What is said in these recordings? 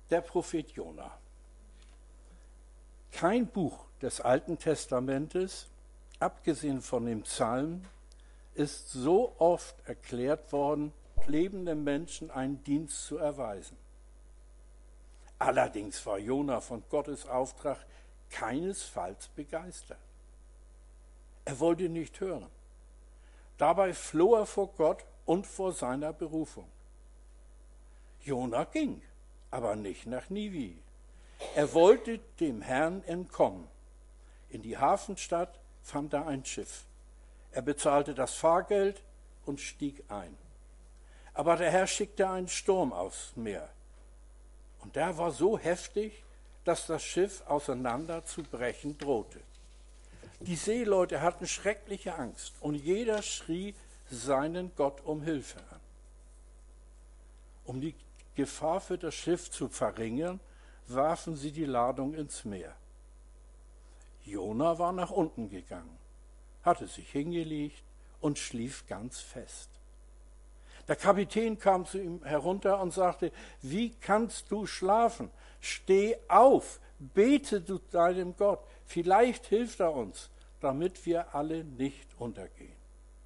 Der Prophet Jona. Kein Buch des Alten Testamentes, abgesehen von dem Psalm, ist so oft erklärt worden, lebenden Menschen einen Dienst zu erweisen. Allerdings war Jona von Gottes Auftrag keinesfalls begeistert. Er wollte nicht hören. Dabei floh er vor Gott und vor seiner Berufung. Jona ging, aber nicht nach Nivi. Er wollte dem Herrn entkommen. In die Hafenstadt fand er ein Schiff. Er bezahlte das Fahrgeld und stieg ein. Aber der Herr schickte einen Sturm aufs Meer. Und der war so heftig, dass das Schiff auseinanderzubrechen drohte. Die Seeleute hatten schreckliche Angst und jeder schrie seinen Gott um Hilfe an. Um die Gefahr für das Schiff zu verringern, warfen sie die Ladung ins Meer. Jona war nach unten gegangen, hatte sich hingelegt und schlief ganz fest. Der Kapitän kam zu ihm herunter und sagte: Wie kannst du schlafen? Steh auf, bete zu deinem Gott, vielleicht hilft er uns, damit wir alle nicht untergehen.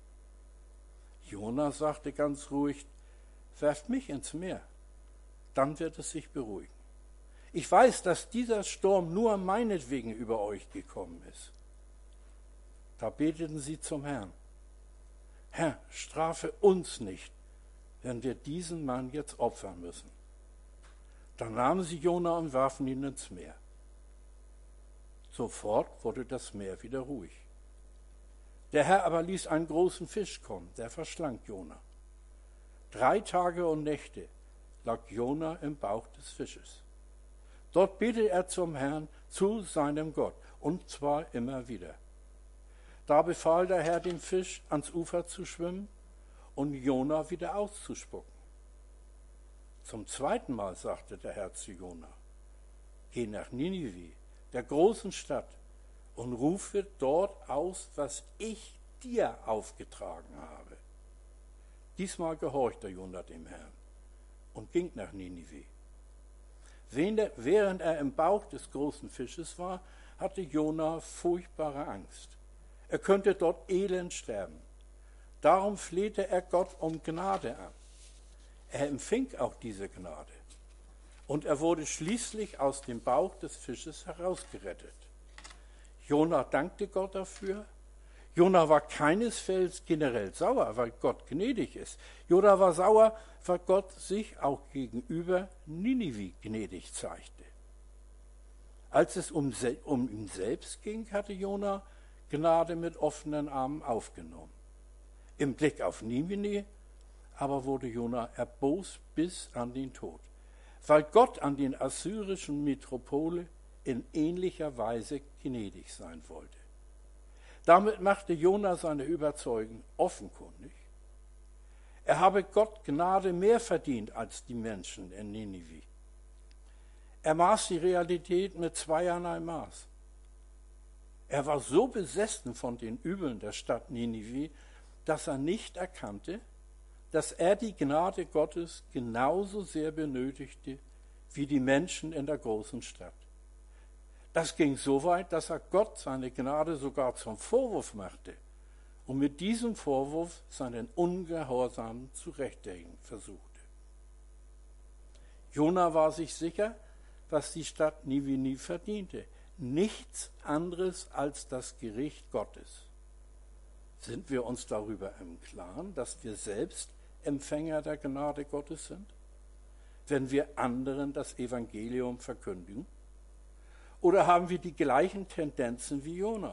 Jona sagte ganz ruhig: Werft mich ins Meer, dann wird es sich beruhigen. Ich weiß, dass dieser Sturm nur meinetwegen über euch gekommen ist. Da beteten sie zum Herrn: Herr, strafe uns nicht, wenn wir diesen Mann jetzt opfern müssen. Dann nahmen sie Jona und warfen ihn ins Meer. Sofort wurde das Meer wieder ruhig. Der Herr aber ließ einen großen Fisch kommen, der verschlang Jona. 3 Tage und Nächte lag Jona im Bauch des Fisches. Dort betete er zum Herrn, zu seinem Gott, und zwar immer wieder. Da befahl der Herr dem Fisch, ans Ufer zu schwimmen und Jona wieder auszuspucken. Zum 2. Mal sagte der Herr zu Jona: Geh nach Ninive, der großen Stadt, und rufe dort aus, was ich dir aufgetragen habe. Diesmal gehorchte Jona dem Herrn und ging nach Ninive. Während er im Bauch des großen Fisches war, hatte Jona furchtbare Angst. Er könnte dort elend sterben. Darum flehte er Gott um Gnade an. Er empfing auch diese Gnade. Und er wurde schließlich aus dem Bauch des Fisches herausgerettet. Jona dankte Gott dafür. Jona war keinesfalls generell sauer, weil Gott gnädig ist. Jona war sauer, weil Gott sich auch gegenüber Ninive gnädig zeigte. Als es um ihn selbst ging, hatte Jona Gnade mit offenen Armen aufgenommen. Im Blick auf Ninive aber wurde Jona erbost bis an den Tod, weil Gott an den assyrischen Metropole in ähnlicher Weise gnädig sein wollte. Damit machte Jona seine Überzeugung offenkundig. Er habe Gott Gnade mehr verdient als die Menschen in Ninive. Er maß die Realität mit zweierlei Maß. Er war so besessen von den Übeln der Stadt Ninive, dass er nicht erkannte, dass er die Gnade Gottes genauso sehr benötigte wie die Menschen in der großen Stadt. Das ging so weit, dass er Gott seine Gnade sogar zum Vorwurf machte und mit diesem Vorwurf seinen Ungehorsam zu rechtfertigen versuchte. Jona war sich sicher, was die Stadt Ninive verdiente. Nichts anderes als das Gericht Gottes. Sind wir uns darüber im Klaren, dass wir selbst Empfänger der Gnade Gottes sind, wenn wir anderen das Evangelium verkündigen? Oder haben wir die gleichen Tendenzen wie Jona?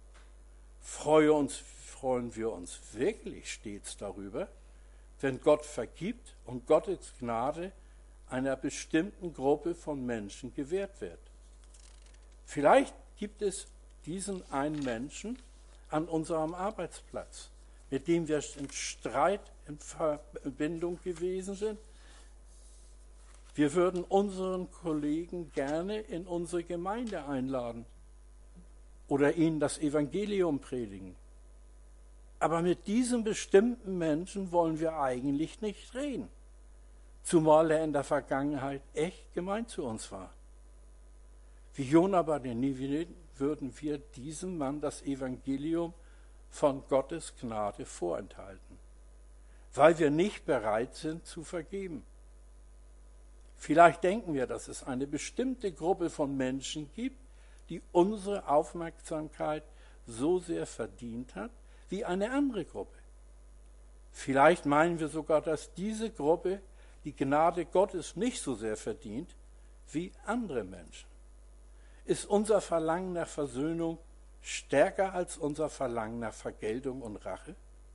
Freuen wir uns wirklich stets darüber, wenn Gott vergibt und Gottes Gnade einer bestimmten Gruppe von Menschen gewährt wird? Vielleicht gibt es diesen einen Menschen an unserem Arbeitsplatz, mit dem wir in Streit, in Verbindung gewesen sind. Wir würden unseren Kollegen gerne in unsere Gemeinde einladen oder ihnen das Evangelium predigen. Aber mit diesem bestimmten Menschen wollen wir eigentlich nicht reden. zumal er in der Vergangenheit echt gemein zu uns war. Wie Jona bei den Niveniten würden wir diesem Mann das Evangelium von Gottes Gnade vorenthalten, weil wir nicht bereit sind zu vergeben. Vielleicht denken wir, dass es eine bestimmte Gruppe von Menschen gibt, die unsere Aufmerksamkeit so sehr verdient hat wie eine andere Gruppe. Vielleicht meinen wir sogar, dass diese Gruppe die Gnade Gottes nicht so sehr verdient wie andere Menschen. Ist unser Verlangen nach Versöhnung stärker als unser Verlangen nach Vergeltung und Rache?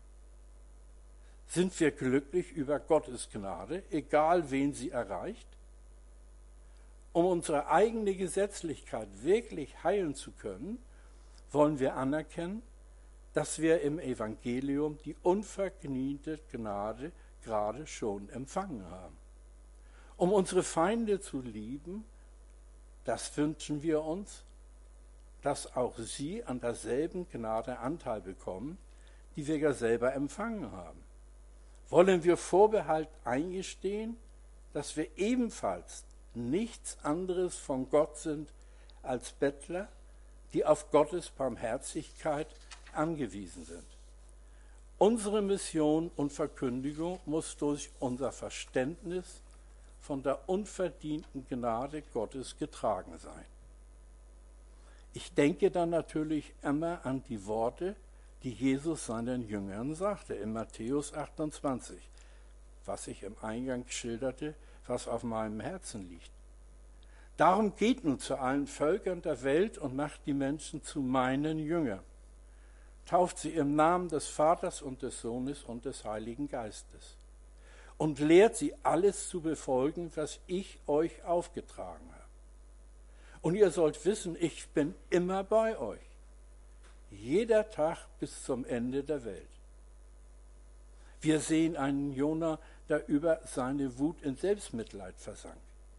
Sind wir glücklich über Gottes Gnade, egal wen sie erreicht? Um unsere eigene Gesetzlichkeit wirklich heilen zu können, wollen wir anerkennen, dass wir im Evangelium die unverdiente Gnade gerade schon empfangen haben. Um unsere Feinde zu lieben, das wünschen wir uns, dass auch sie an derselben Gnade Anteil bekommen, die wir ja selber empfangen haben. Wollen wir Vorbehalt eingestehen, dass wir ebenfalls nichts anderes von Gott sind als Bettler, die auf Gottes Barmherzigkeit angewiesen sind. Unsere Mission und Verkündigung muss durch unser Verständnis von der unverdienten Gnade Gottes getragen sein. Ich denke dann natürlich immer an die Worte, die Jesus seinen Jüngern sagte in Matthäus 28, was ich im Eingang schilderte, was auf meinem Herzen liegt. Darum geht nun zu allen Völkern der Welt und macht die Menschen zu meinen Jüngern. Tauft sie im Namen des Vaters und des Sohnes und des Heiligen Geistes. Und lehrt sie alles zu befolgen, was ich euch aufgetragen habe. Und ihr sollt wissen, ich bin immer bei euch. Jeder Tag bis zum Ende der Welt. Wir sehen einen Jona, der über seine Wut in Selbstmitleid versank.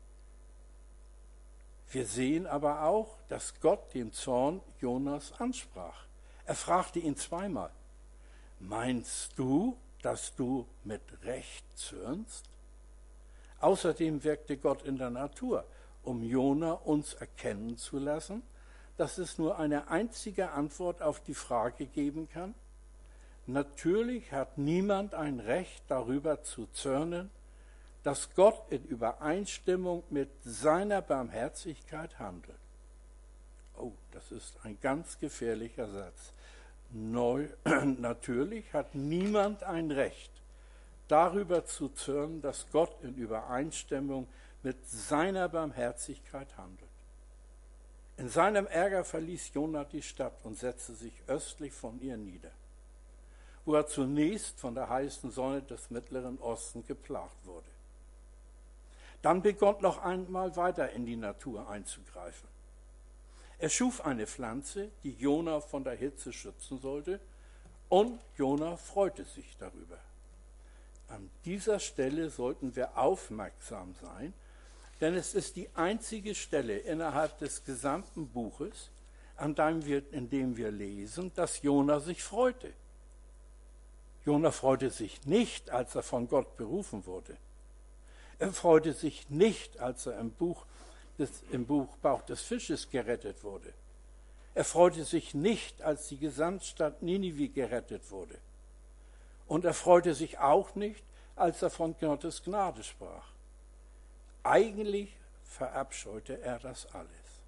Wir sehen aber auch, dass Gott den Zorn Jonas ansprach. Er fragte ihn zweimal, meinst du, dass du mit Recht zürnst? Außerdem wirkte Gott in der Natur, um Jona uns erkennen zu lassen, dass es nur eine einzige Antwort auf die Frage geben kann. Natürlich hat niemand ein Recht darüber zu zürnen, dass Gott in Übereinstimmung mit seiner Barmherzigkeit handelt. Oh, das ist ein ganz gefährlicher Satz. Natürlich hat niemand ein Recht, darüber zu zürnen, dass Gott in Übereinstimmung mit seiner Barmherzigkeit handelt. In seinem Ärger verließ Jona die Stadt und setzte sich östlich von ihr nieder, wo er zunächst von der heißen Sonne des Mittleren Ostens geplagt wurde. Dann begann noch einmal weiter in die Natur einzugreifen. Er schuf eine Pflanze, die Jona von der Hitze schützen sollte, und Jona freute sich darüber. An dieser Stelle sollten wir aufmerksam sein, denn es ist die einzige Stelle innerhalb des gesamten Buches, in dem wir lesen, dass Jona sich freute. Jona freute sich nicht, als er von Gott berufen wurde. Er freute sich nicht, als er im Bauch des Fisches gerettet wurde. Er freute sich nicht, als die Gesamtstadt Ninive gerettet wurde. Und er freute sich auch nicht, als er von Gottes Gnade sprach. Eigentlich verabscheute er das alles.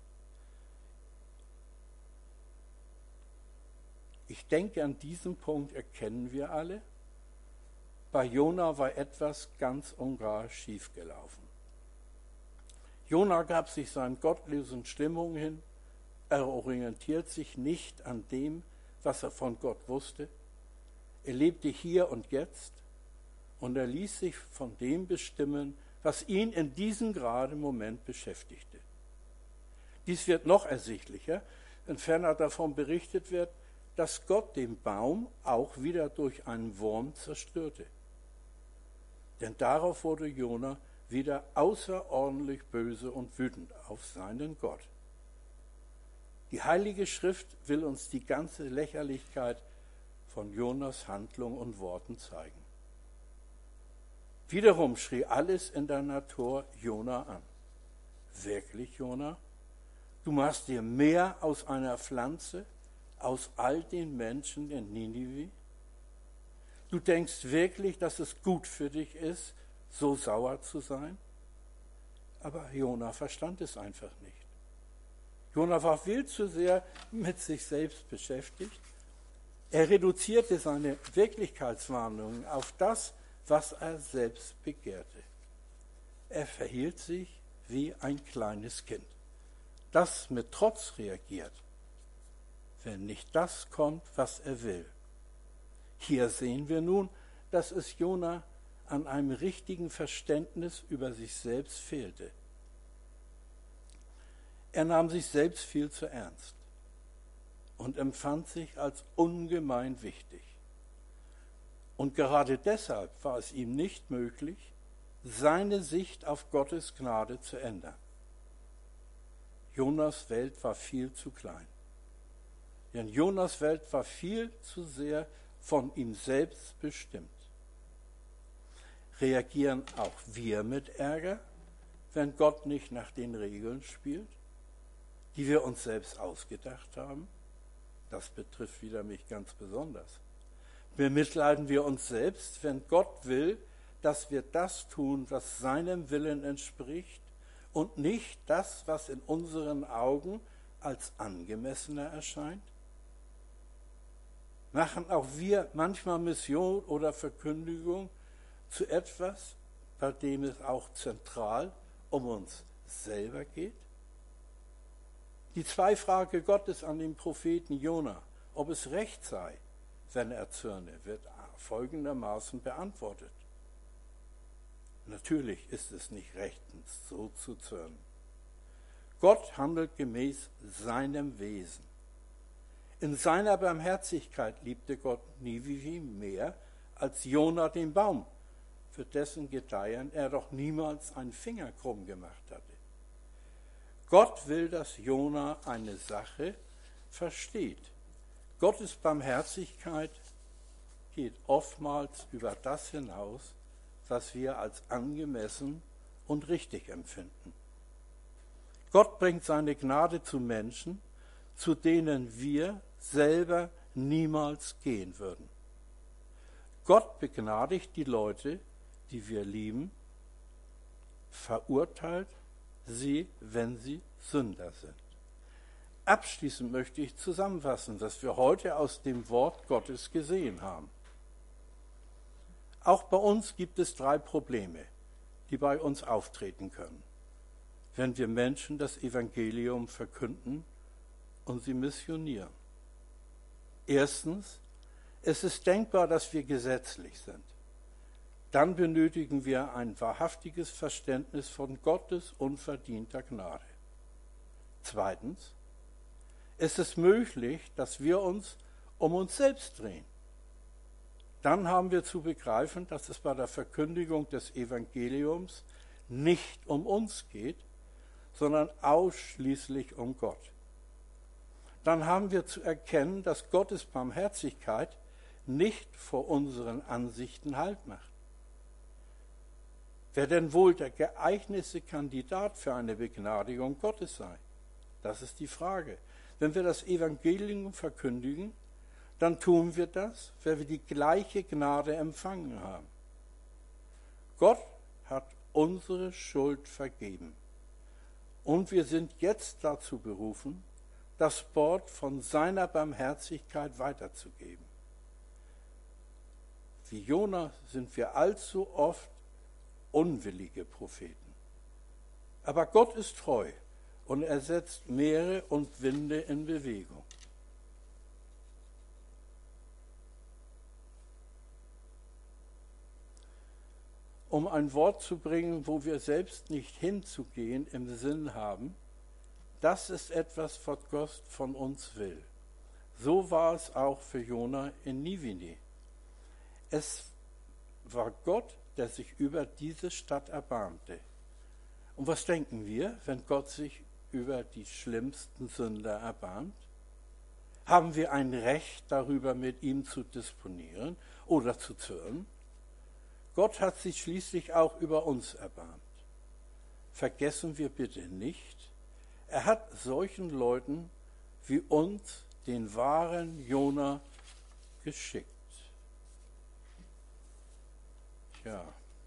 Ich denke, an diesem Punkt erkennen wir alle, bei Jona war etwas ganz und gar schiefgelaufen. Jona gab sich seinen gottlosen Stimmungen hin, er orientiert sich nicht an dem, was er von Gott wusste. Er lebte hier und jetzt und er ließ sich von dem bestimmen, was ihn in diesem geraden Moment beschäftigte. Dies wird noch ersichtlicher, wenn ferner davon berichtet wird, dass Gott den Baum auch wieder durch einen Wurm zerstörte. Denn darauf wurde Jona wieder außerordentlich böse und wütend auf seinen Gott. Die Heilige Schrift will uns die ganze Lächerlichkeit von Jonas Handlung und Worten zeigen. Wiederum schrie alles in der Natur Jona an. Wirklich, Jona? Du machst dir mehr aus einer Pflanze, aus all den Menschen in Ninive? Du denkst wirklich, dass es gut für dich ist, so sauer zu sein? Aber Jona verstand es einfach nicht. Jona war viel zu sehr mit sich selbst beschäftigt. Er reduzierte seine Wirklichkeitswahrnehmung auf das, was er selbst begehrte. Er verhielt sich wie ein kleines Kind, das mit Trotz reagiert, wenn nicht das kommt, was er will. Hier sehen wir nun, dass es Jona an einem richtigen Verständnis über sich selbst fehlte. Er nahm sich selbst viel zu ernst und empfand sich als ungemein wichtig. Und gerade deshalb war es ihm nicht möglich, seine Sicht auf Gottes Gnade zu ändern. Jonas Welt war viel zu klein. Denn Jonas Welt war viel zu sehr von ihm selbst bestimmt. Reagieren auch wir mit Ärger, wenn Gott nicht nach den Regeln spielt, die wir uns selbst ausgedacht haben? Das betrifft wieder mich ganz besonders. Bemitleiden wir uns selbst, wenn Gott will, dass wir das tun, was seinem Willen entspricht und nicht das, was in unseren Augen als angemessener erscheint? Machen auch wir manchmal Mission oder Verkündigung zu etwas, bei dem es auch zentral um uns selber geht? Die Zweifrage Gottes an den Propheten Jona, ob es recht sei, wenn er zürne, wird folgendermaßen beantwortet. Natürlich ist es nicht rechtens, so zu zürnen. Gott handelt gemäß seinem Wesen. In seiner Barmherzigkeit liebte Gott Ninive mehr als Jona den Baum, für dessen Gedeihen er doch niemals einen Finger krumm gemacht hatte. Gott will, dass Jona eine Sache versteht. Gottes Barmherzigkeit geht oftmals über das hinaus, was wir als angemessen und richtig empfinden. Gott bringt seine Gnade zu Menschen, zu denen wir selber niemals gehen würden. Gott begnadigt die Leute, die wir lieben, verurteilt sie, wenn sie Sünder sind. Abschließend möchte ich zusammenfassen, was wir heute aus dem Wort Gottes gesehen haben. Auch bei uns gibt es 3 Probleme, die bei uns auftreten können, wenn wir Menschen das Evangelium verkünden und sie missionieren. Erstens, es ist denkbar, dass wir gesetzlich sind. Dann benötigen wir ein wahrhaftiges Verständnis von Gottes unverdienter Gnade. Zweitens, es ist möglich, dass wir uns um uns selbst drehen. Dann haben wir zu begreifen, dass es bei der Verkündigung des Evangeliums nicht um uns geht, sondern ausschließlich um Gott. Dann haben wir zu erkennen, dass Gottes Barmherzigkeit nicht vor unseren Ansichten Halt macht. Wer denn wohl der geeignete Kandidat für eine Begnadigung Gottes sei? Das ist die Frage. Wenn wir das Evangelium verkündigen, dann tun wir das, weil wir die gleiche Gnade empfangen haben. Gott hat unsere Schuld vergeben. Und wir sind jetzt dazu berufen, das Wort von seiner Barmherzigkeit weiterzugeben. Wie Jona sind wir allzu oft unwillige Propheten. Aber Gott ist treu und er setzt Meere und Winde in Bewegung. Um ein Wort zu bringen, wo wir selbst nicht hinzugehen im Sinn haben, das ist etwas, was Gott von uns will. So war es auch für Jona in Ninive. Es war Gott, der sich über diese Stadt erbarmte. Und was denken wir, wenn Gott sich über die schlimmsten Sünder erbarmt? Haben wir ein Recht darüber, mit ihm zu disponieren oder zu zürnen? Gott hat sich schließlich auch über uns erbarmt. Vergessen wir bitte nicht, er hat solchen Leuten wie uns den wahren Jona geschickt. Ja,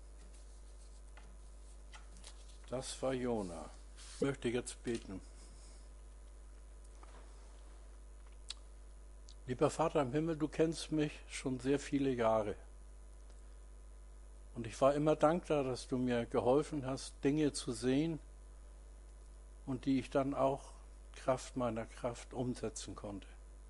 das war Jona. Ich möchte jetzt beten. Lieber Vater im Himmel, du kennst mich schon sehr viele Jahre. Und ich war immer dankbar, dass du mir geholfen hast, Dinge zu sehen und die ich dann auch Kraft meiner Kraft umsetzen konnte.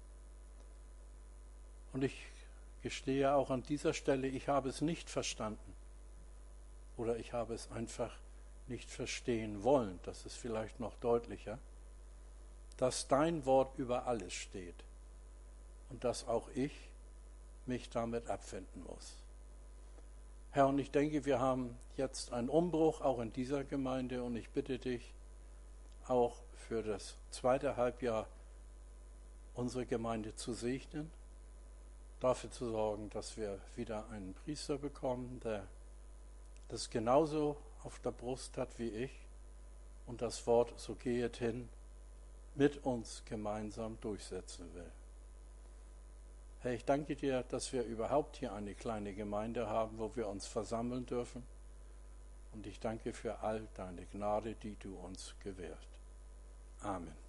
Und ich gestehe auch an dieser Stelle, ich habe es nicht verstanden. Oder ich habe es einfach nicht verstehen wollen. Das ist vielleicht noch deutlicher. Dass dein Wort über alles steht. Und dass auch ich mich damit abfinden muss. Herr, und ich denke, wir haben jetzt einen Umbruch auch in dieser Gemeinde und ich bitte dich auch für das zweite Halbjahr unsere Gemeinde zu segnen, dafür zu sorgen, dass wir wieder einen Priester bekommen, der das genauso auf der Brust hat wie ich und das Wort so gehet hin mit uns gemeinsam durchsetzen will. Herr, ich danke dir, dass wir überhaupt hier eine kleine Gemeinde haben, wo wir uns versammeln dürfen. Und ich danke für all deine Gnade, die du uns gewährst. Amen.